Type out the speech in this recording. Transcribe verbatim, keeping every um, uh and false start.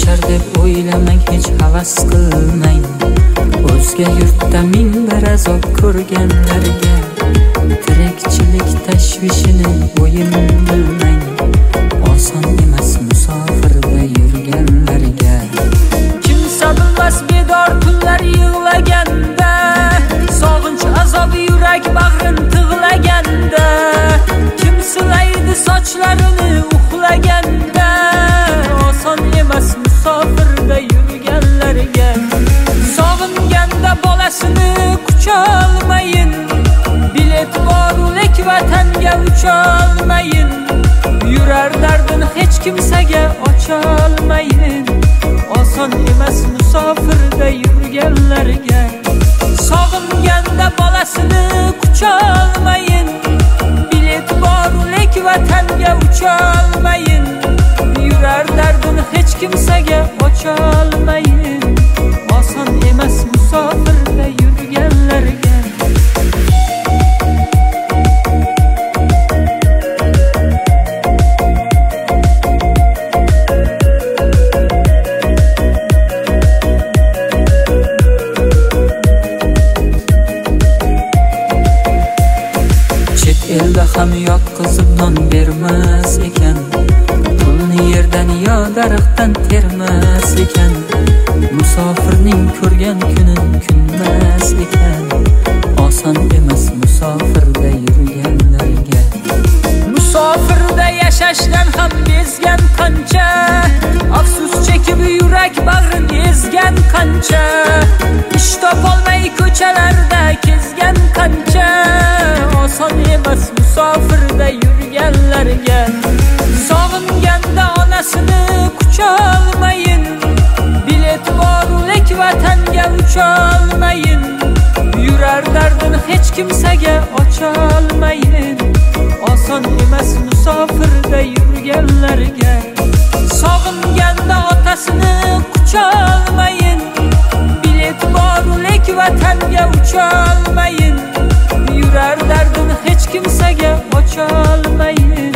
yashar deb o'ylamang, hech havas qilmang. O'zga yurtda ming bir azob ko'rganlarga tirikchilik tashvishini o'yin bilmang. Oson emas musofirda yurganlarga. Kimsa bilmas bedor tunlar yig'laganda, sog'inch azobi yurak bag'rin tig'laganda, kim silaydi sochlarini uxlaganda. Oson emas musofirda yurganlarga. Sog'inganda bolasini qucholmayin, bilet boru lek vatanga ucholmayin. Yurar dardini hech kimsaga ocholmayin. Oson emas musofirda yurganlarga. Sog'inganda bolasini qucholmayin, bilet boru lek vatanga ucholmayin. Yurar dardini hech kimsaga ocholmayin. Oson emas musofirda yurganlarga. Elda ham yoqqizib non bermas ekan, pulni yerdan yo daraxtdan termas ekan. Musofirning ko'rgan kunin kunmas ekan. Oson emas musofirda yurganlarga. Musofirda yashashdan ham bezgan qancha, afsus chekib yurak bag'rin ezgan qancha. Ish topolmay ko'chalarda kezgan qancha. Oson emas musofirda yurganlarga. Sog'inganda onasini qucholmayin, bilet boru lek vatanga ucholmayin. Yurar dardini hech kimsaga ocholmayin. Oson emas musofirda yurganlarga. Sog'inganda otasini qucholmayin, bilet boru lek vatanga ucholmayin. Yurar dardini hech kimsaga ocholmayin.